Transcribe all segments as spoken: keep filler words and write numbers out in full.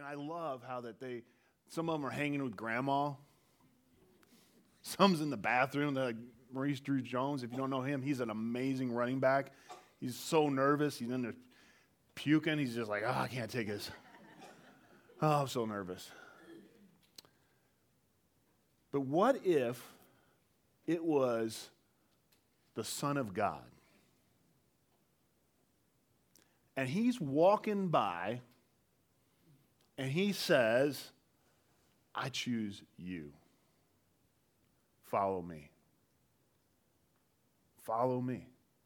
And I love how that they, some of them are hanging with grandma. Some's in the bathroom. They're like Maurice Drew-Jones. If you don't know him, he's an amazing running back. He's so nervous. He's in there puking. He's just like, oh, I can't take this. Oh, I'm so nervous. But what if it was the Son of God? And he's walking by, and he says, I choose you. Follow me. Follow me.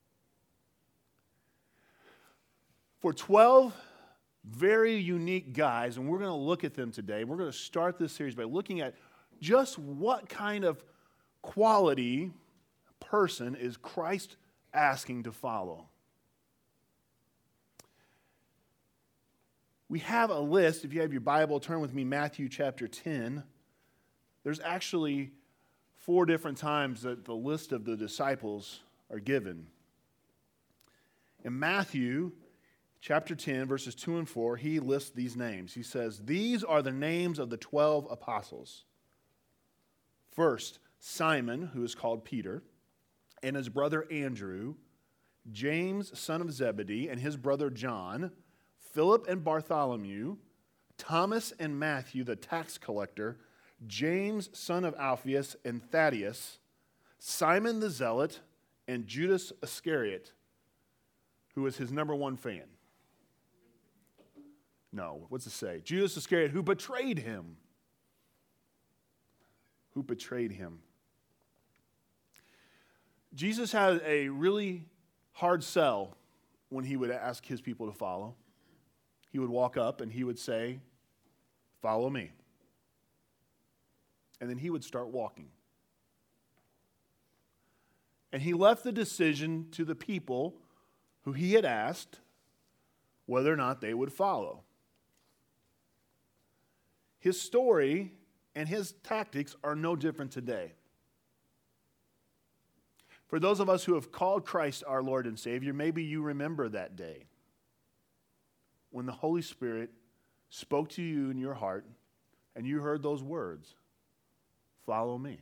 For twelve very unique guys, and we're going to look at them today. We're going to start this series by looking at just what kind of quality person is Christ asking to follow. We have a list. If you have your Bible, turn with me, Matthew chapter ten. There's actually four different times that the list of the disciples are given. In Matthew chapter ten, verses two and four, he lists these names. He says, these are the names of the twelve apostles. First, Simon, who is called Peter, and his brother Andrew, James, son of Zebedee, and his brother John, Philip and Bartholomew, Thomas and Matthew, the tax collector, James, son of Alphaeus, and Thaddeus, Simon the Zealot, and Judas Iscariot, who was his number one fan. No, what's it say? Judas Iscariot, who betrayed him. Who betrayed him. Jesus had a really hard sell when he would ask his people to follow. He would walk up and he would say, follow me. And then he would start walking. And he left the decision to the people who he had asked whether or not they would follow. His story and his tactics are no different today. For those of us who have called Christ our Lord and Savior, maybe you remember that day when the Holy Spirit spoke to you in your heart and you heard those words, follow me.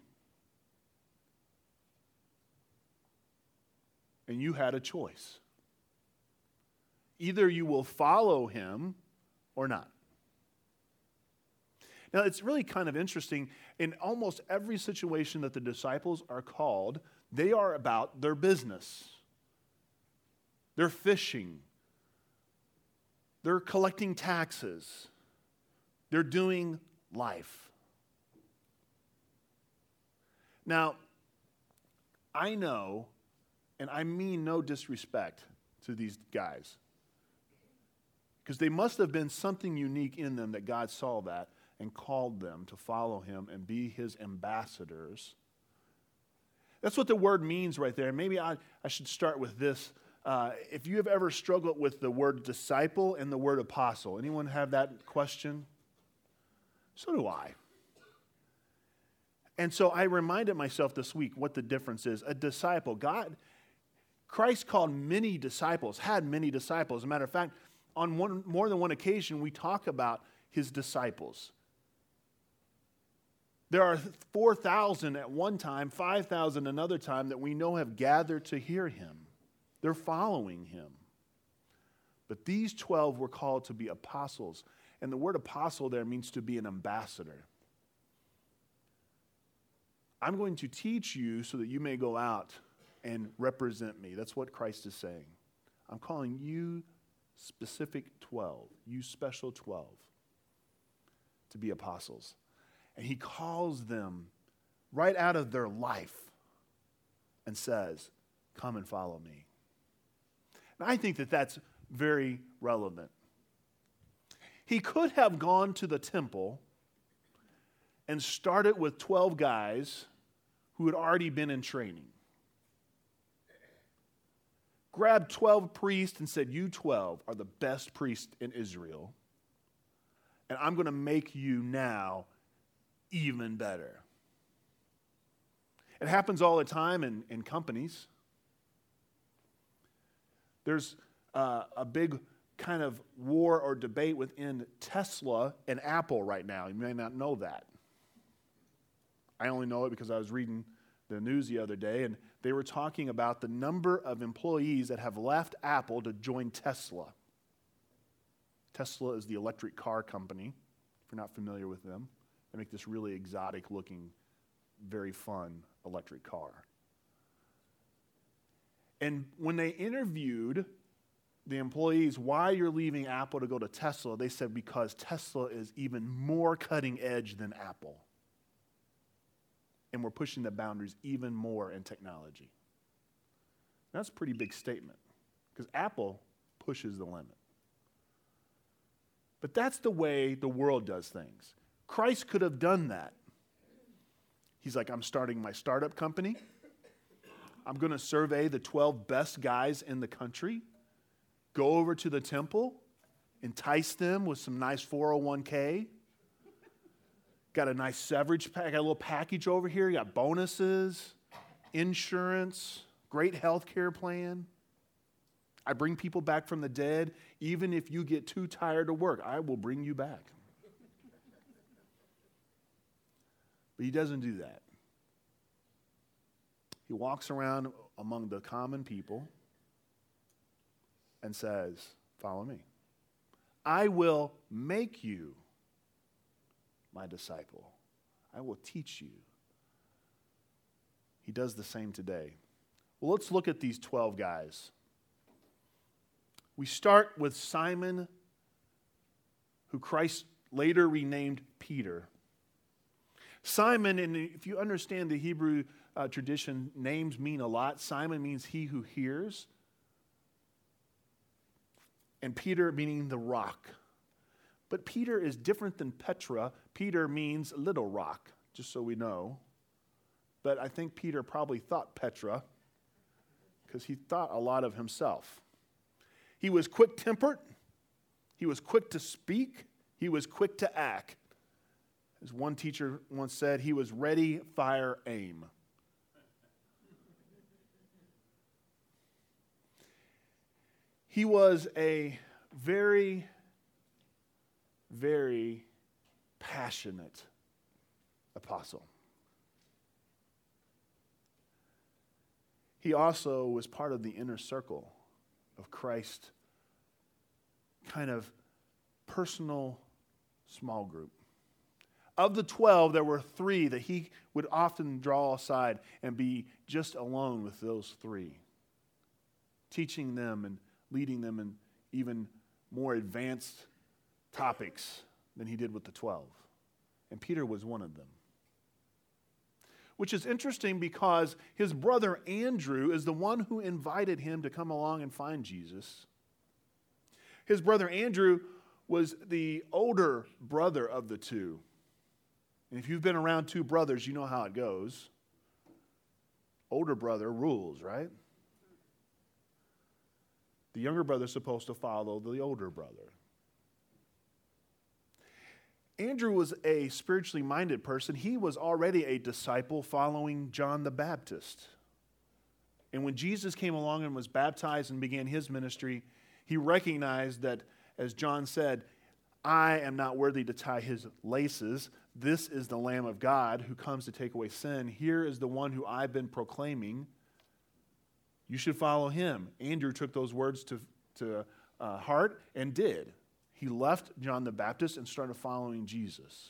And you had a choice. Either you will follow him or not. Now, it's really kind of interesting. In almost every situation that the disciples are called, they are about their business. They're fishing. They're collecting taxes. They're doing life. Now, I know, and I mean no disrespect to these guys, because they must have been something unique in them that God saw that and called them to follow him and be his ambassadors. That's what the word means right there. Maybe I, I should start with this. Uh, if you have ever struggled with the word disciple and the word apostle, anyone have that question? So do I. And so I reminded myself this week what the difference is. A disciple, God, Christ called many disciples, had many disciples. As a matter of fact, on one, more than one occasion, we talk about his disciples. There are four thousand at one time, five thousand another time that we know have gathered to hear him. They're following him. But these twelve were called to be apostles. And the word apostle there means to be an ambassador. I'm going to teach you so that you may go out and represent me. That's what Christ is saying. I'm calling you specific twelve, you special twelve, to be apostles. And he calls them right out of their life and says, come and follow me. And I think that that's very relevant. He could have gone to the temple and started with twelve guys who had already been in training. Grabbed twelve priests and said, you twelve are the best priests in Israel, and I'm going to make you now even better. It happens all the time in, in companies. There's uh, a big kind of war or debate within Tesla and Apple right now. You may not know that. I only know it because I was reading the news the other day, and they were talking about the number of employees that have left Apple to join Tesla. Tesla is the electric car company, if you're not familiar with them. They make this really exotic-looking, very fun electric car. And when they interviewed the employees why you're leaving Apple to go to Tesla, they said because Tesla is even more cutting edge than Apple. And we're pushing the boundaries even more in technology. That's a pretty big statement because Apple pushes the limit. But that's the way the world does things. Christ could have done that. He's like, I'm starting my startup company. I'm going to survey the twelve best guys in the country, go over to the temple, entice them with some nice four oh one k. Got a nice severance pack, got a little package over here. You got bonuses, insurance, great health care plan. I bring people back from the dead. Even if you get too tired to work, I will bring you back. But he doesn't do that. He walks around among the common people and says, follow me. I will make you my disciple. I will teach you. He does the same today. Well, let's look at these twelve guys. We start with Simon, who Christ later renamed Peter. Simon, and if you understand the Hebrew uh, tradition, names mean a lot. Simon means he who hears. And Peter meaning the rock. But Peter is different than Petra. Peter means little rock, just so we know. But I think Peter probably thought Petra because he thought a lot of himself. He was quick-tempered. He was quick to speak. He was quick to act. As one teacher once said, he was ready, fire, aim. He was a very, very passionate apostle. He also was part of the inner circle of Christ's kind of personal small group. Of the twelve, there were three that he would often draw aside and be just alone with those three, teaching them and leading them in even more advanced topics than he did with the twelve. And Peter was one of them. Which is interesting because his brother Andrew is the one who invited him to come along and find Jesus. His brother Andrew was the older brother of the two. And if you've been around two brothers, you know how it goes. Older brother rules, right? The younger brother is supposed to follow the older brother. Andrew was a spiritually minded person. He was already a disciple following John the Baptist. And when Jesus came along and was baptized and began his ministry, he recognized that, as John said, I am not worthy to tie his laces. This is the Lamb of God who comes to take away sin. Here is the one who I've been proclaiming. You should follow him. Andrew took those words to, to uh, heart and did. He left John the Baptist and started following Jesus.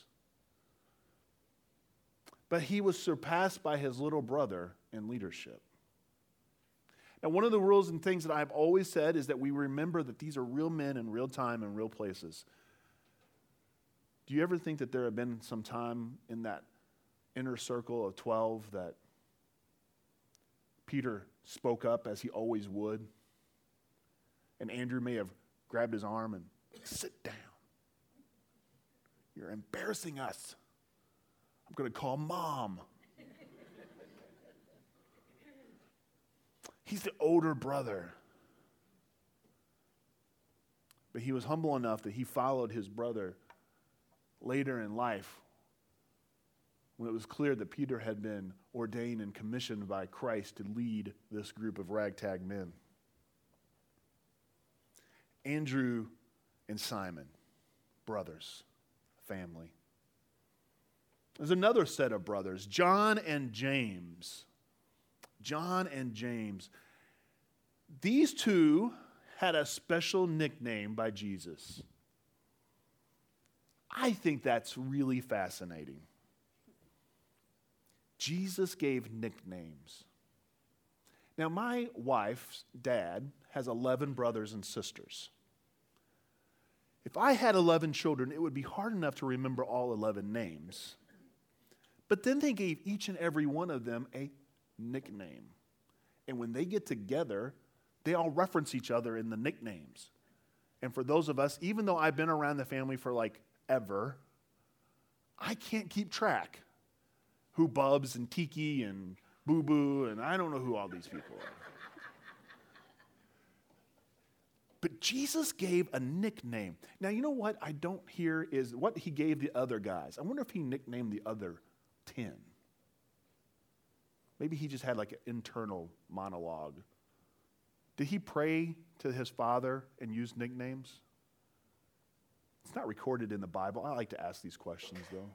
But he was surpassed by his little brother in leadership. Now, one of the rules and things that I've always said is that we remember that these are real men in real time and real places. Do you ever think that there have been some time in that inner circle of twelve that Peter spoke up as he always would, and Andrew may have grabbed his arm and sit down. You're embarrassing us. I'm going to call mom. He's the older brother. But he was humble enough that he followed his brother later in life when it was clear that Peter had been ordained and commissioned by Christ to lead this group of ragtag men. Andrew and Simon, brothers, family. There's another set of brothers, John and James. John and James. These two had a special nickname by Jesus. I think that's really fascinating. Jesus gave nicknames. Now, my wife's dad has eleven brothers and sisters. If I had eleven children, it would be hard enough to remember all eleven names. But then they gave each and every one of them a nickname. And when they get together, they all reference each other in the nicknames. And for those of us, even though I've been around the family for like ever, I can't keep track who Bubs and Tiki and Boo Boo, and I don't know who all these people are. But Jesus gave a nickname. Now, you know what I don't hear is what he gave the other guys. I wonder if he nicknamed the other ten. Maybe he just had like an internal monologue. Did he pray to his Father and use nicknames? It's not recorded in the Bible. I like to ask these questions, though.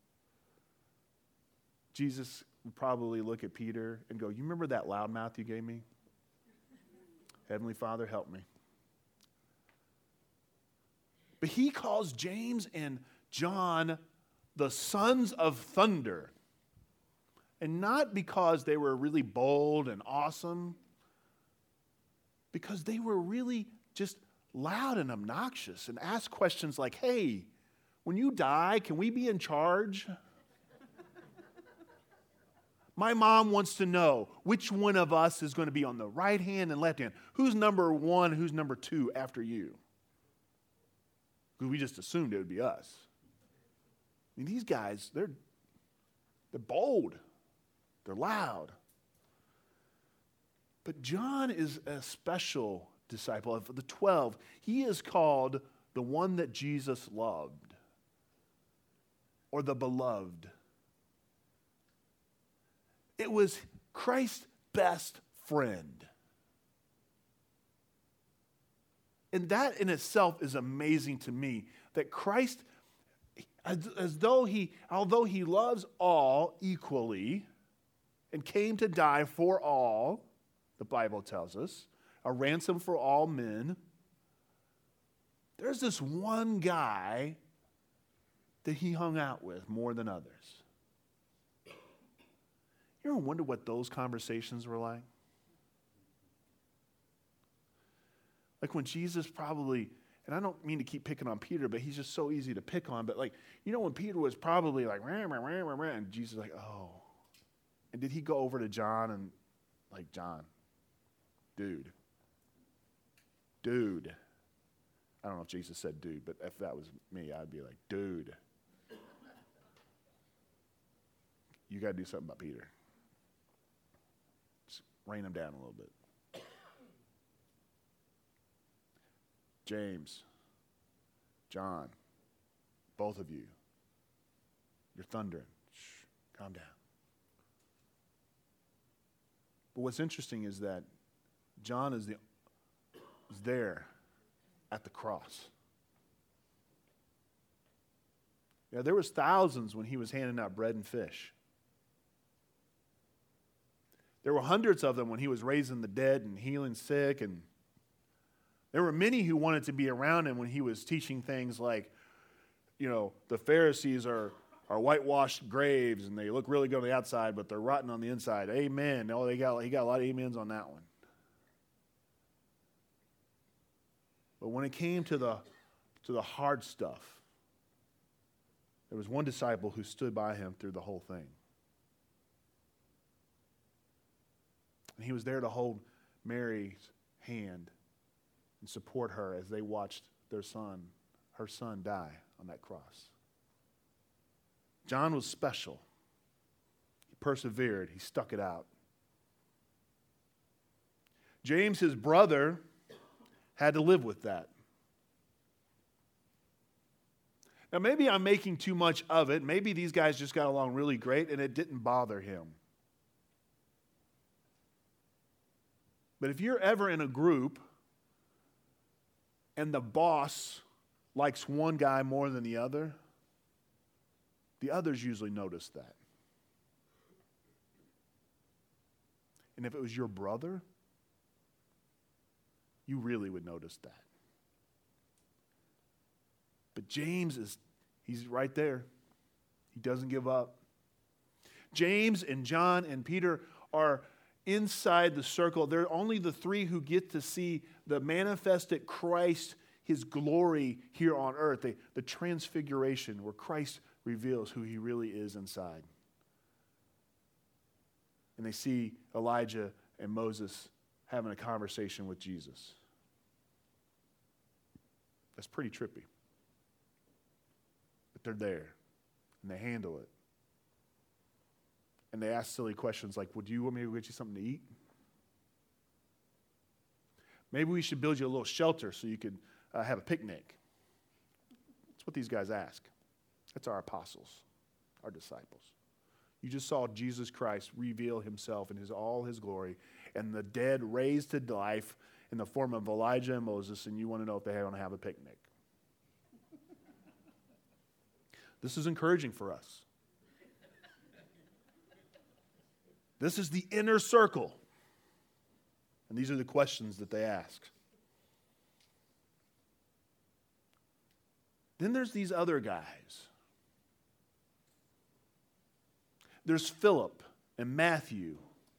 Jesus would probably look at Peter and go, you remember that loudmouth you gave me? Heavenly Father, help me. But he calls James and John the sons of thunder. And not because they were really bold and awesome, because they were really just loud and obnoxious and asked questions like, hey, when you die, can we be in charge? My mom wants to know which one of us is going to be on the right hand and left hand. Who's number one, who's number two after you? Because we just assumed it would be us. I mean, these guys, they're, they're bold. They're loud. But John is a special disciple. Of the twelve, he is called the one that Jesus loved, or the beloved. It was Christ's best friend. And that in itself is amazing to me, that Christ, as, as though he, although he loves all equally and came to die for all, the Bible tells us, a ransom for all men, there's this one guy that he hung out with more than others. You ever wonder what those conversations were like? Like when Jesus probably, and I don't mean to keep picking on Peter, but he's just so easy to pick on, but like, you know when Peter was probably like, rah, rah, rah, rah, rah, and Jesus was like, oh. And did he go over to John and like, John, dude, dude. I don't know if Jesus said dude, but if that was me, I'd be like, dude, you got to do something about Peter. Just rein him down a little bit. James, John, both of you, you're thundering. Shh, calm down. But what's interesting is that John is the is there at the cross. Yeah, there was thousands when he was handing out bread and fish. There were hundreds of them when he was raising the dead and healing sick, and there were many who wanted to be around him when he was teaching things like, you know, the Pharisees are, are whitewashed graves and they look really good on the outside, but they're rotten on the inside. Amen. No, they got he got a lot of amens on that one. But when it came to the to the hard stuff, there was one disciple who stood by him through the whole thing. And he was there to hold Mary's hand and support her as they watched their son, her son, die on that cross. John was special. He persevered. He stuck it out. James, his brother, had to live with that. Now, maybe I'm making too much of it. Maybe these guys just got along really great and it didn't bother him. But if you're ever in a group and the boss likes one guy more than the other, the others usually notice that. And if it was your brother, you really would notice that. But James is, he's right there. He doesn't give up. James and John and Peter are inside the circle. They're only the three who get to see the manifested Christ, his glory here on earth, the, the transfiguration where Christ reveals who he really is inside. And they see Elijah and Moses having a conversation with Jesus. That's pretty trippy. But they're there, and they handle it. And they ask silly questions like, well, do you want me to get you something to eat? Maybe we should build you a little shelter so you could uh, have a picnic. That's what these guys ask. That's our apostles, our disciples. You just saw Jesus Christ reveal himself in his, all his glory, and the dead raised to life in the form of Elijah and Moses, and you want to know if they want to have a picnic. This is encouraging for us. This is the inner circle. And these are the questions that they ask. Then there's these other guys. There's Philip and Matthew,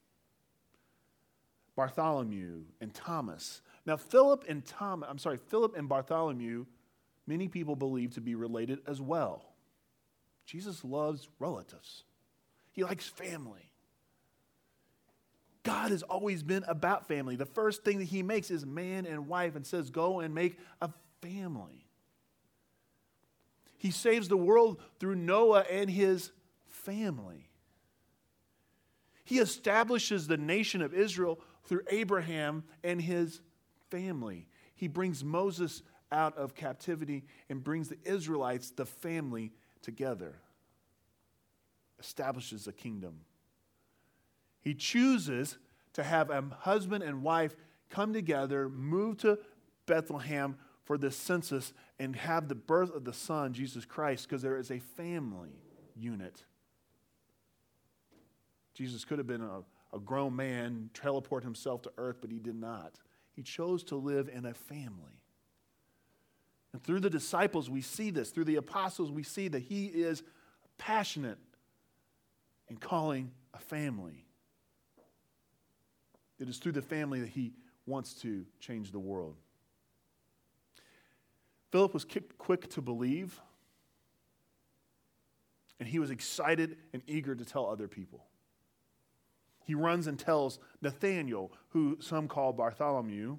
Bartholomew and Thomas. Now, Philip and Thomas, I'm sorry, Philip and Bartholomew, many people believe to be related as well. Jesus loves relatives. He likes family. God has always been about family. The first thing that he makes is man and wife and says, go and make a family. He saves the world through Noah and his family. He establishes the nation of Israel through Abraham and his family. He brings Moses out of captivity and brings the Israelites, the family, together. Establishes a kingdom. He chooses to have a husband and wife come together, move to Bethlehem for this census, and have the birth of the Son, Jesus Christ, because there is a family unit. Jesus could have been a, a grown man, teleport himself to earth, but he did not. He chose to live in a family. And through the disciples, we see this. Through the apostles, we see that he is passionate in calling a family. It is through the family that he wants to change the world. Philip was quick to believe, and he was excited and eager to tell other people. He runs and tells Nathanael, who some call Bartholomew.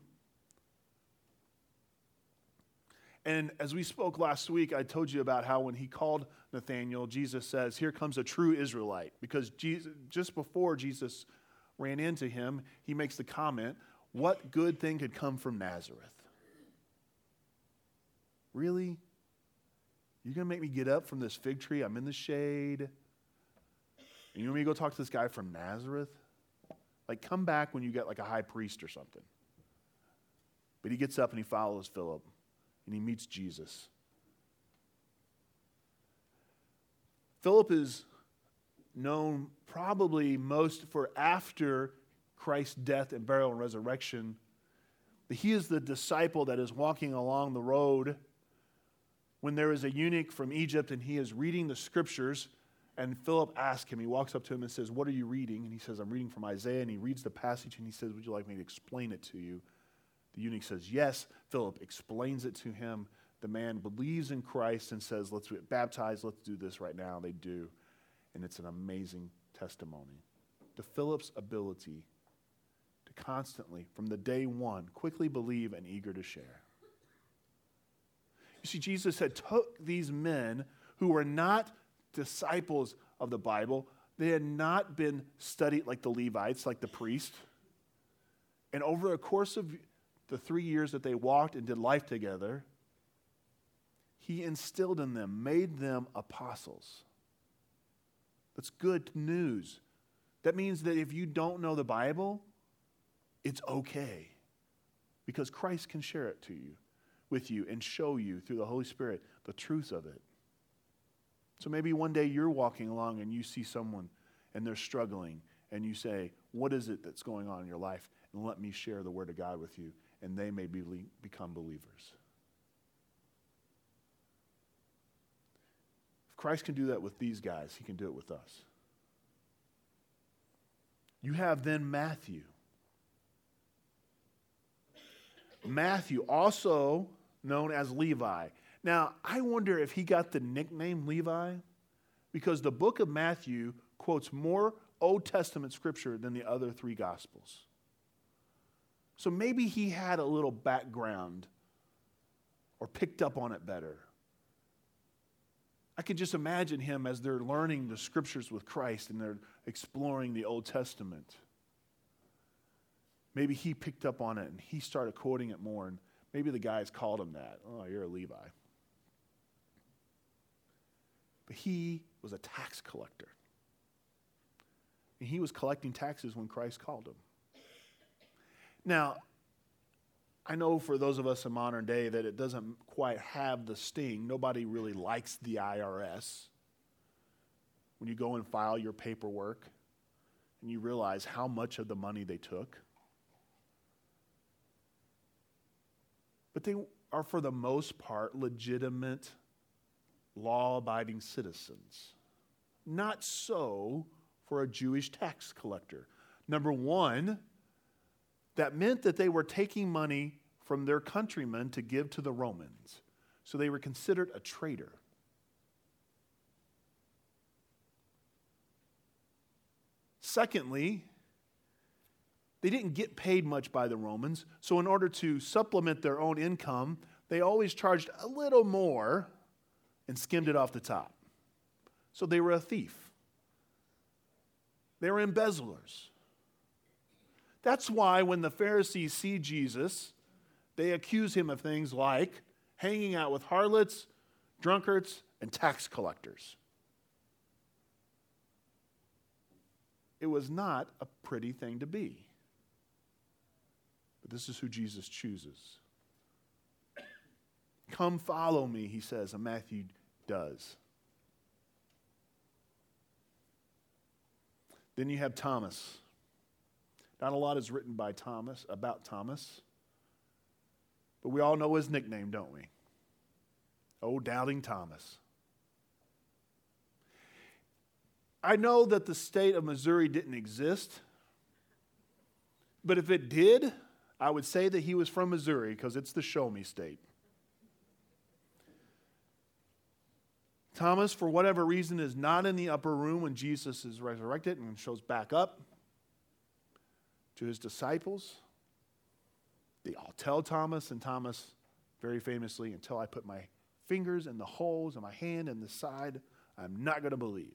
And as we spoke last week, I told you about how when he called Nathanael, Jesus says, here comes a true Israelite. Because Jesus, just before Jesus ran into him, he makes the comment, what good thing could come from Nazareth? Really? You're going to make me get up from this fig tree? I'm in the shade. And you want me to go talk to this guy from Nazareth? Like, come back when you get like a high priest or something. But he gets up and he follows Philip. And he meets Jesus. Philip is known probably most for after Christ's death and burial and resurrection. But he is the disciple that is walking along the road when there is a eunuch from Egypt and he is reading the scriptures. And Philip asks him, he walks up to him and says, what are you reading? And he says, I'm reading from Isaiah. And he reads the passage and he says, would you like me to explain it to you? The eunuch says, yes. Philip explains it to him. The man believes in Christ and says, let's get baptized. Let's do this right now. They do. And it's an amazing testimony. To Philip's ability to constantly, from the day one, quickly believe and eager to share. You see, Jesus had took these men who were not disciples of the Bible. They had not been studied like the Levites, like the priest. And over the course of the three years that they walked and did life together, he instilled in them, made them apostles. That's good news. That means that if you don't know the Bible, it's okay. Because Christ can share it to you. with you and show you through the Holy Spirit the truth of it. So maybe one day you're walking along and you see someone and they're struggling and you say, what is it that's going on in your life? And let me share the Word of God with you, and they may be, become believers. If Christ can do that with these guys, he can do it with us. You have then Matthew. Matthew, also known as Levi. Now, I wonder if he got the nickname Levi because the book of Matthew quotes more Old Testament scripture than the other three Gospels. So maybe he had a little background or picked up on it better. I could just imagine him as they're learning the scriptures with Christ and they're exploring the Old Testament. Maybe he picked up on it and he started quoting it more, and maybe the guys called him that. Oh, you're a Levi. But he was a tax collector. And he was collecting taxes when Christ called him. Now, I know for those of us in modern day that it doesn't quite have the sting. Nobody really likes the I R S. When you go and file your paperwork and you realize how much of the money they took. But they are, for the most part, legitimate, law-abiding citizens. Not so for a Jewish tax collector. Number one, that meant that they were taking money from their countrymen to give to the Romans. So they were considered a traitor. Secondly, they didn't get paid much by the Romans, so in order to supplement their own income, they always charged a little more and skimmed it off the top. So they were a thief. They were embezzlers. That's why when the Pharisees see Jesus, they accuse him of things like hanging out with harlots, drunkards, and tax collectors. It was not a pretty thing to be. But this is who Jesus chooses. Come follow me, he says, and Matthew does. Then you have Thomas. Not a lot is written by Thomas, about Thomas. But we all know his nickname, don't we? Oh, Doubting Thomas. I know that the state of Missouri didn't exist. But if it did, I would say that he was from Missouri because it's the show me state. Thomas, for whatever reason, is not in the upper room when Jesus is resurrected and shows back up to his disciples. They all tell Thomas, and Thomas, very famously, until I put my fingers in the holes and my hand in the side, I'm not going to believe.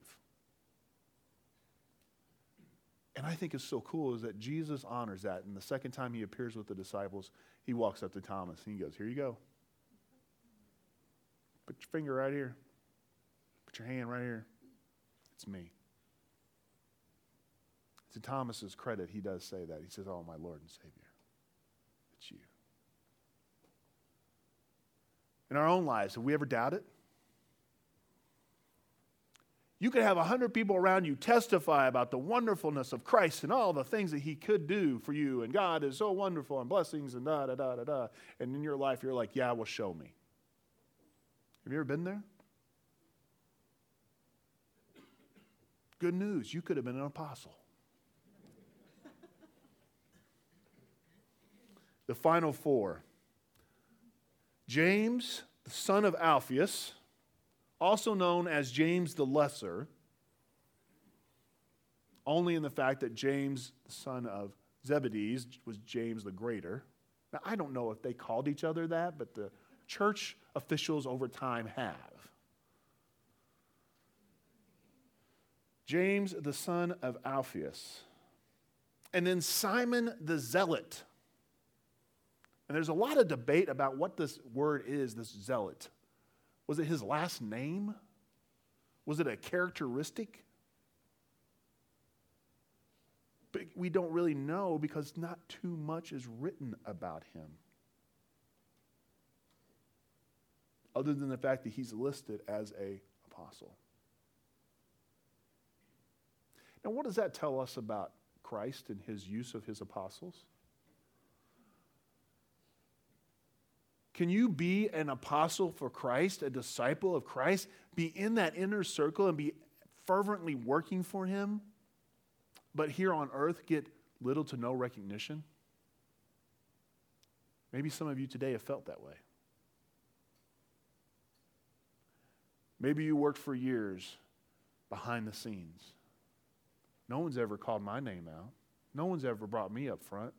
And I think it's so cool is that Jesus honors that. And the second time he appears with the disciples, he walks up to Thomas and he goes, here you go. Put your finger right here. Put your hand right here. It's me. To Thomas's credit, he does say that. He says, oh, my Lord and Savior. It's you. In our own lives, have we ever doubted? You could have a hundred people around you testify about the wonderfulness of Christ and all the things that he could do for you. And God is so wonderful and blessings and da, da, da, da, da. And in your life, you're like, yeah, well, show me. Have you ever been there? Good news. You could have been an apostle. The final four. James, the son of Alphaeus, also known as James the Lesser, only in the fact that James, the son of Zebedee, was James the Greater. Now, I don't know if they called each other that, but the church officials over time have. James, the son of Alphaeus. And then Simon the Zealot. And there's a lot of debate about what this word is, this zealot. Was it his last name? Was it a characteristic? But we don't really know because not too much is written about him. other than the fact that he's listed as an apostle. Now, what does that tell us about Christ and his use of his apostles? Can you be an apostle for Christ, a disciple of Christ, be in that inner circle and be fervently working for him, but here on earth get little to no recognition? Maybe some of you today have felt that way. Maybe you worked for years behind the scenes. No one's ever called my name out. No one's ever brought me up front.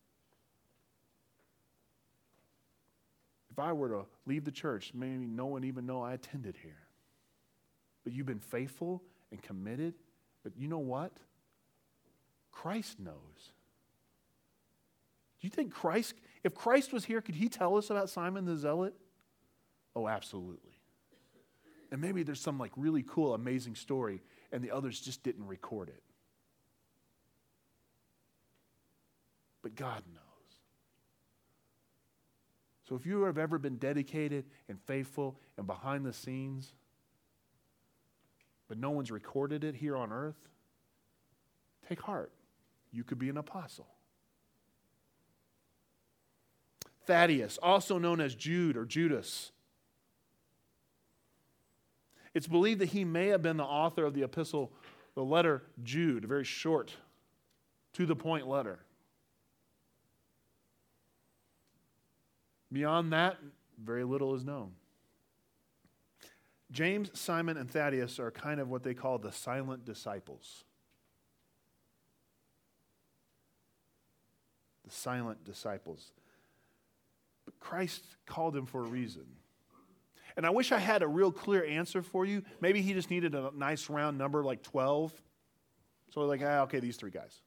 If I were to leave the church, maybe no one even know I attended here. But you've been faithful and committed. But you know what? Christ knows. Do you think Christ, if Christ was here, could he tell us about Simon the Zealot? Oh, absolutely. And maybe there's some like really cool, amazing story, and the others just didn't record it. But God knows. So if you have ever been dedicated and faithful and behind the scenes, but no one's recorded it here on earth, take heart. You could be an apostle. Thaddeus, also known as Jude or Judas. It's believed that he may have been the author of the epistle, the letter Jude, a very short, to-the-point letter. Beyond that, very little is known. James, Simon, and Thaddeus are kind of what they call the silent disciples. The silent disciples. But Christ called them for a reason. And I wish I had a real clear answer for you. Maybe he just needed a nice round number like twelve. So like, ah, okay, these three guys.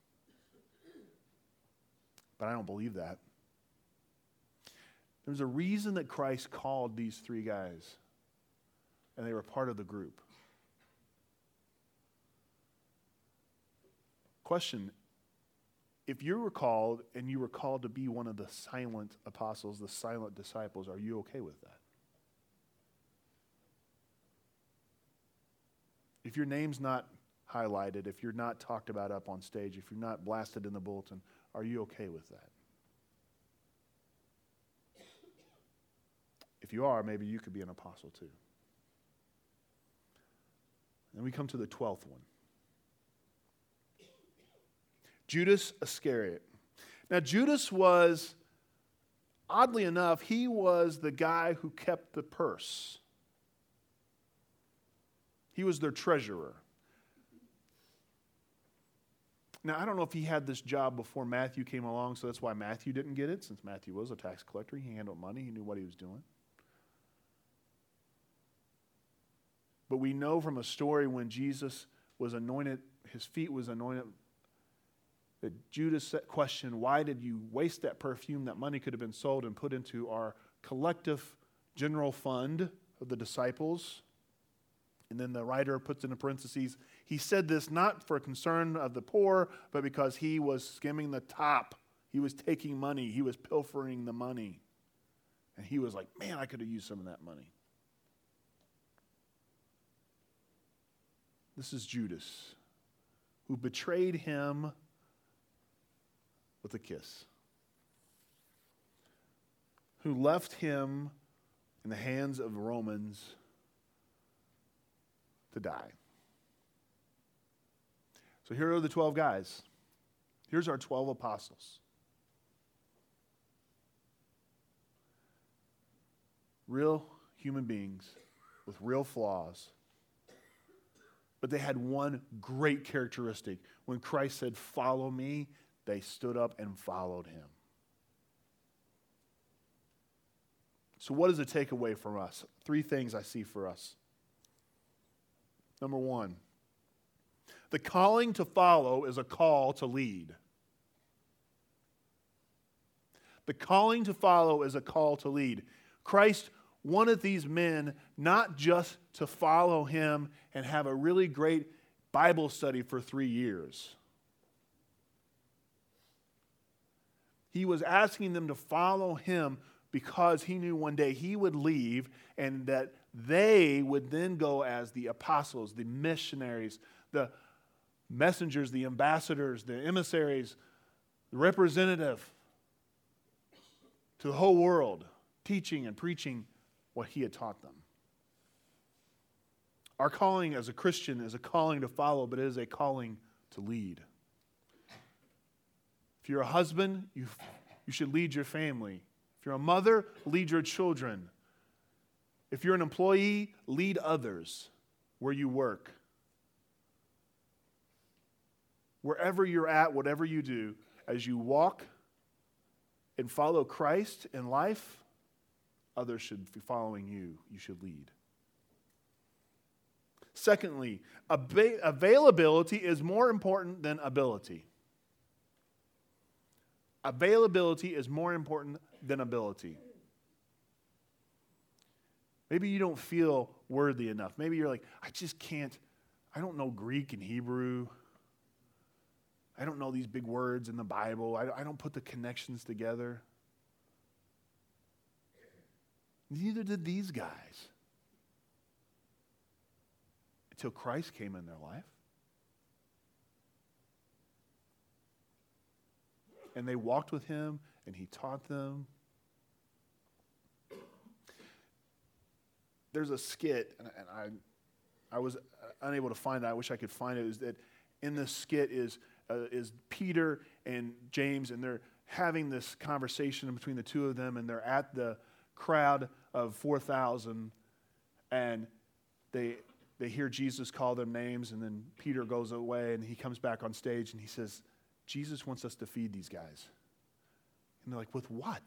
But I don't believe that. There's a reason that Christ called these three guys, and they were part of the group. Question, if you were called and you were called to be one of the silent apostles, the silent disciples, are you okay with that? If your name's not highlighted, if you're not talked about up on stage, if you're not blasted in the bulletin, are you okay with that? If you are, maybe you could be an apostle too. Then we come to the twelfth one. Judas Iscariot. Now, Judas was, oddly enough, he was the guy who kept the purse. He was their treasurer. Now, I don't know if he had this job before Matthew came along, so that's why Matthew didn't get it, since Matthew was a tax collector. He handled money. He knew what he was doing. But we know from a story when Jesus was anointed, his feet was anointed, that Judas questioned, why did you waste that perfume? That money could have been sold and put into our collective general fund of the disciples. And then the writer puts in the parentheses, he said this not for concern of the poor, but because he was skimming the top. He was taking money. He was pilfering the money. And he was like, man, I could have used some of that money. This is Judas, who betrayed him with a kiss, who left him in the hands of Romans to die. So here are the twelve guys. Here's our twelve apostles. Real human beings with real flaws. But they had one great characteristic. When Christ said, follow me, they stood up and followed him. So what is the takeaway from us? Three things I see for us. Number one, the calling to follow is a call to lead. The calling to follow is a call to lead. Christ wanted these men not just to follow him and have a really great Bible study for three years. He was asking them to follow him because he knew one day he would leave and that they would then go as the apostles, the missionaries, the messengers, the ambassadors, the emissaries, the representative to the whole world, teaching and preaching what he had taught them. Our calling as a Christian is a calling to follow, but it is a calling to lead. If you're a husband, you, you should lead your family. If you're a mother, lead your children. If you're an employee, lead others where you work. Wherever you're at, whatever you do, as you walk and follow Christ in life, others should be following you. You should lead. Secondly, ab- availability is more important than ability. Availability is more important than ability. Maybe you don't feel worthy enough. Maybe you're like, I just can't, I don't know Greek and Hebrew. I don't know these big words in the Bible. I, I don't put the connections together. Neither did these guys. Until Christ came in their life. And they walked with him, and he taught them. There's a skit, and I, I was unable to find it. I wish I could find it. Is that in this skit is uh, is Peter and James, and they're having this conversation between the two of them, and they're at the crowd of four thousand, and they they hear Jesus call them names, and then Peter goes away, and he comes back on stage, and he says, Jesus wants us to feed these guys. And they're like, with what?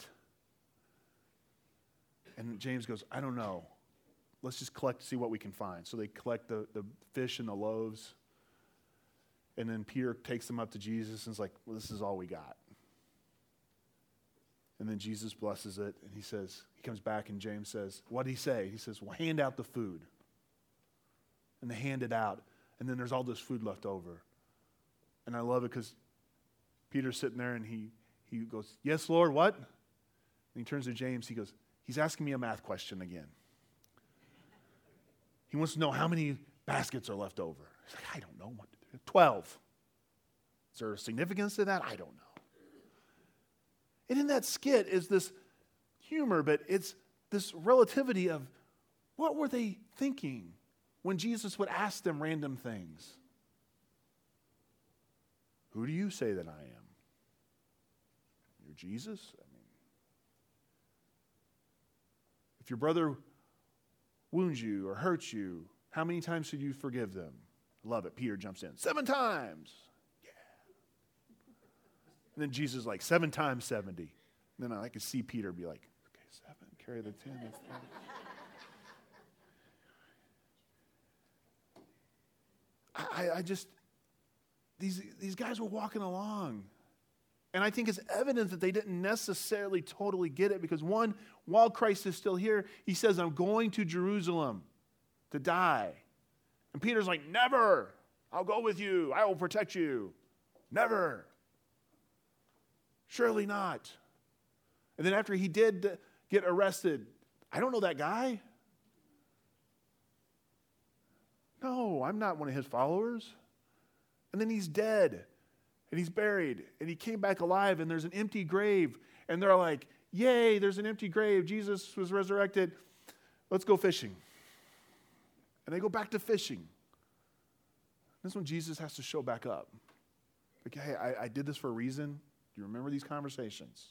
And James goes, I don't know. Let's just collect, see what we can find. So they collect the, the fish and the loaves. And then Peter takes them up to Jesus and is like, well, this is all we got. And then Jesus blesses it, and he says, he comes back, and James says, what did he say? He says, well, hand out the food. And they hand it out, and then there's all this food left over. And I love it because Peter's sitting there, and he, he goes, yes, Lord, what? And he turns to James, he goes, he's asking me a math question again. He wants to know how many baskets are left over. He's like, I don't know. twelve. Is there a significance to that? I don't know. And in that skit is this humor, but it's this relativity of what were they thinking when Jesus would ask them random things? Who do you say that I am? You're Jesus? I mean, if your brother wounds you or hurts you, how many times should you forgive them? I love it. Peter jumps in. Seven times. Yeah. And then Jesus is like, seven times seventy. And then I can see Peter be like, okay, seven, carry the ten. That's I, I just, these, these guys were walking along. And I think it's evidence that they didn't necessarily totally get it because one, while Christ is still here, he says, I'm going to Jerusalem to die. And Peter's like, never. I'll go with you. I will protect you. Never. Surely not. And then after he did get arrested, I don't know that guy. No, I'm not one of his followers. And then he's dead. And he's buried, and he came back alive, and there's an empty grave. And they're like, yay, there's an empty grave. Jesus was resurrected. Let's go fishing. And they go back to fishing. This is when Jesus has to show back up. Like, hey, I, I did this for a reason. Do you remember these conversations?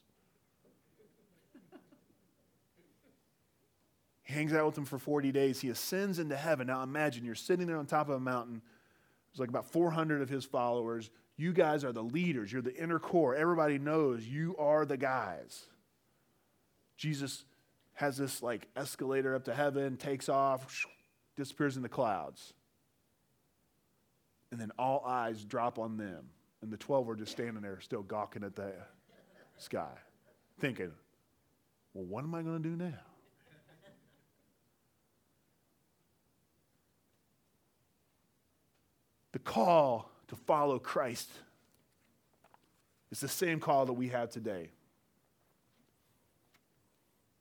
He hangs out with them for forty days. He ascends into heaven. Now imagine you're sitting there on top of a mountain. There's like about four hundred of his followers. You guys are the leaders. You're the inner core. Everybody knows you are the guys. Jesus has this like escalator up to heaven, takes off, disappears in the clouds. And then all eyes drop on them. And the twelve are just standing there still gawking at the sky, thinking, well, what am I going to do now? The call to follow Christ is the same call that we have today.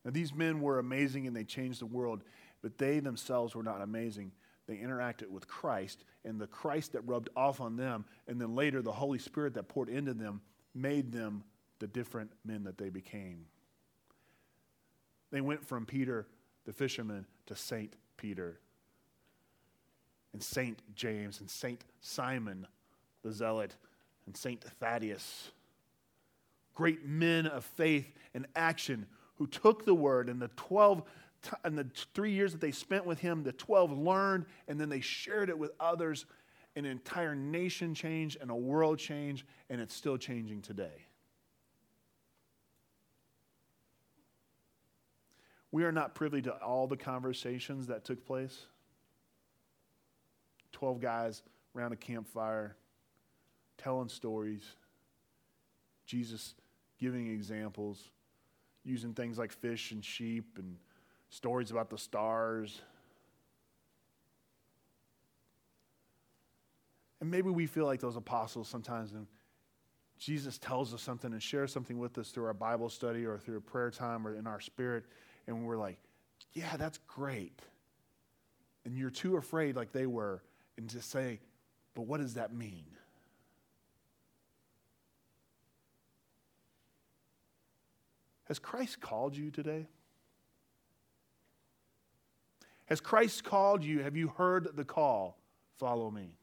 Now, these men were amazing and they changed the world, but they themselves were not amazing. They interacted with Christ, and the Christ that rubbed off on them, and then later the Holy Spirit that poured into them, made them the different men that they became. They went from Peter, the fisherman, to Saint Peter, and Saint James, and Saint Simon, the zealot, and Saint Thaddeus. Great men of faith and action who took the word, and the twelve and the three years that they spent with him, the twelve learned, and then they shared it with others. An entire nation changed and a world changed, and it's still changing today. We are not privy to all the conversations that took place. Twelve guys around a campfire, telling stories, Jesus giving examples, using things like fish and sheep and stories about the stars. And maybe we feel like those apostles sometimes, and Jesus tells us something and shares something with us through our Bible study or through a prayer time or in our spirit, and we're like, yeah, that's great. And you're too afraid, like they were, and to say, but what does that mean? Has Christ called you today? Has Christ called you? Have you heard the call? Follow me.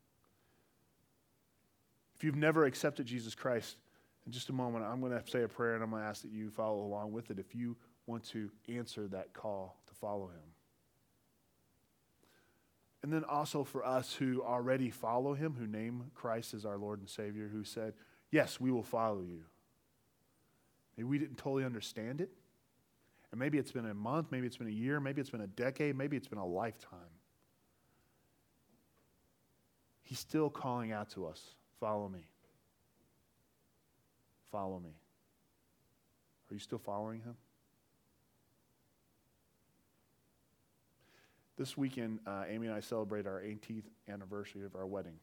If you've never accepted Jesus Christ, in just a moment, I'm going to say a prayer and I'm going to ask that you follow along with it if you want to answer that call to follow him. And then also for us who already follow him, who name Christ as our Lord and Savior, who said, yes, we will follow you. Maybe we didn't totally understand it. And maybe it's been a month, maybe it's been a year, maybe it's been a decade, maybe it's been a lifetime. He's still calling out to us, follow me. Follow me. Are you still following him? This weekend, uh, Amy and I celebrate our eighteenth anniversary of our wedding.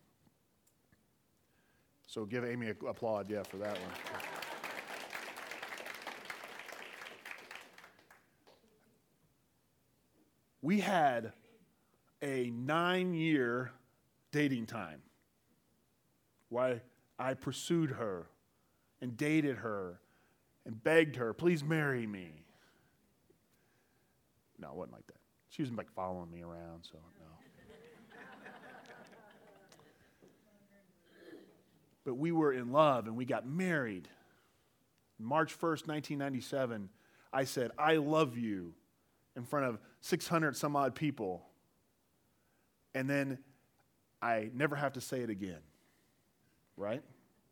So give Amy an applaud, yeah, for that one. We had a nine-year dating time where I pursued her and dated her and begged her, please marry me. No, it wasn't like that. She was like following me around, so no. But we were in love and we got married. March first, nineteen ninety-seven, I said, I love you, in front of six hundred some odd people. And then I never have to say it again. Right?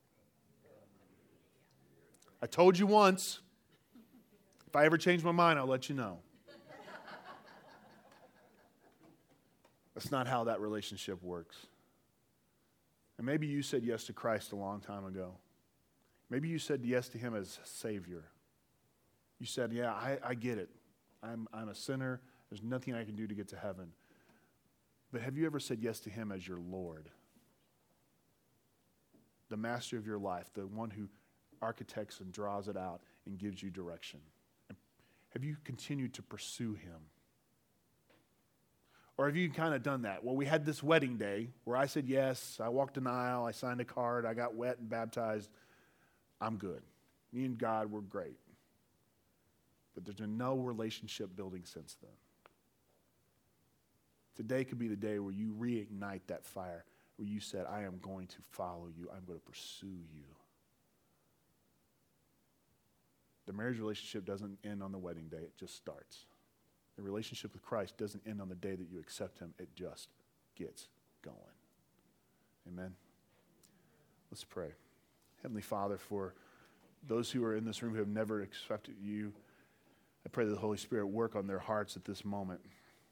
I told you once. If I ever change my mind, I'll let you know. That's not how that relationship works. And maybe you said yes to Christ a long time ago. Maybe you said yes to him as Savior. You said, yeah, I, I get it. I'm, I'm a sinner. There's nothing I can do to get to heaven. But have you ever said yes to him as your Lord? The master of your life, the one who architects and draws it out and gives you direction. Have you continued to pursue him? Or have you kind of done that? Well, we had this wedding day where I said yes, I walked an aisle, I signed a card, I got wet and baptized. I'm good. Me and God were great. But there's been no relationship building since then. Today could be the day where you reignite that fire, where you said, I am going to follow you, I'm going to pursue you. The marriage relationship doesn't end on the wedding day, it just starts. The relationship with Christ doesn't end on the day that you accept him, it just gets going. Amen? Let's pray. Heavenly Father, for those who are in this room who have never accepted you, I pray that the Holy Spirit work on their hearts at this moment.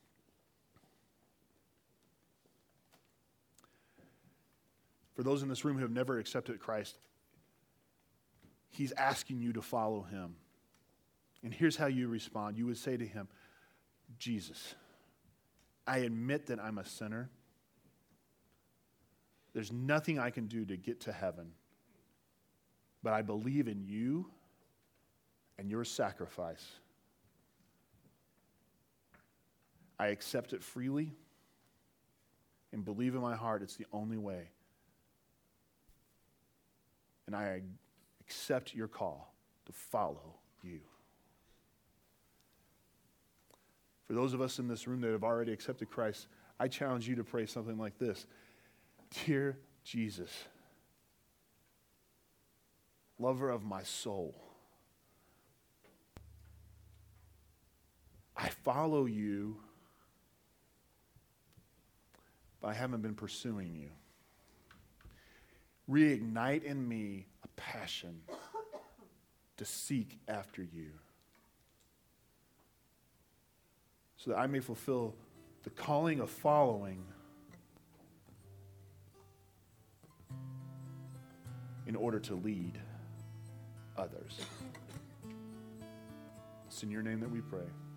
For those in this room who have never accepted Christ, he's asking you to follow him. And here's how you respond. You would say to him, Jesus, I admit that I'm a sinner. There's nothing I can do to get to heaven. But I believe in you and your sacrifice I accept it freely and believe in my heart it's the only way. And I accept your call to follow you. For those of us in this room that have already accepted Christ, I challenge you to pray something like this. Dear Jesus, lover of my soul, I follow you, but I haven't been pursuing you. Reignite in me a passion to seek after you, so that I may fulfill the calling of following in order to lead others. It's in your name that we pray.